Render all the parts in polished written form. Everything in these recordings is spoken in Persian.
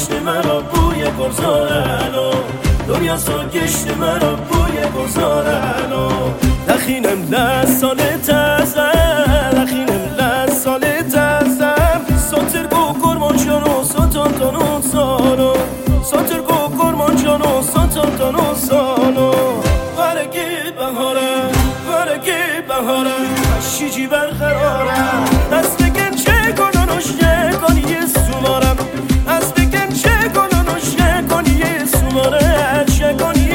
گشت مرا بوی گلزارنو دنیا سا گشت مرا بوی گلزارنو دخینم لسال تزم دخینم لسال تزم ساتر گو کرمان جانو ساتان تانو سانو ساتر گو کرمان جانو ساتان تانو سانو ورگی بهارم ورگی بهارم شیجی برقرارم از بگن چه کنانوش کنی سومارم از بگن چه کنانوش کنی سوماره چه کنی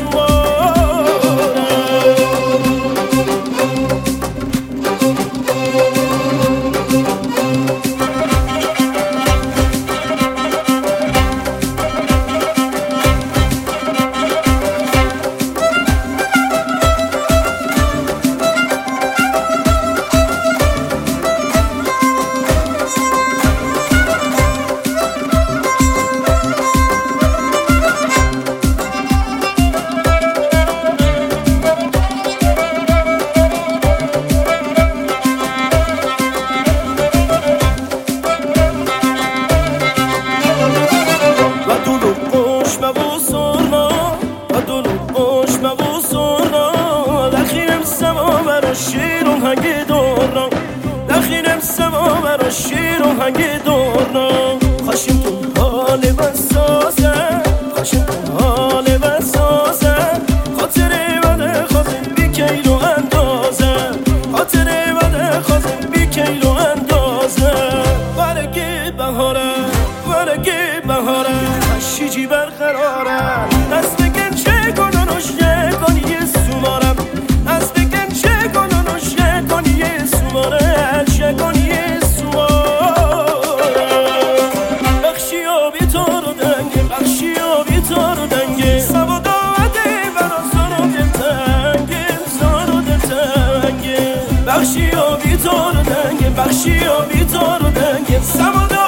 شیرم هنگی دورم دخینم سما برا شیرم هنگی دورم خاشم تو حال من سازه خاشم تو حال من سازه خاطره من خوازم بی کیلو اندازه خاطره من خوازم بی کیلو اندازه ورگی بهارم ورگی بهارم شیجی برقرارم از بگن چه کنانوش کنی سومارم از بگن چه کنانوش کنی سوماره چه کنی سوماره بخشی آبی تو رو دنگه بخشی آبی تو رو دنگه سوادا عده برا زارو دلتنگه زارو دلتنگه بخشی آبی تو رو دنگه بخشی آبی تو رو دنگه سوادا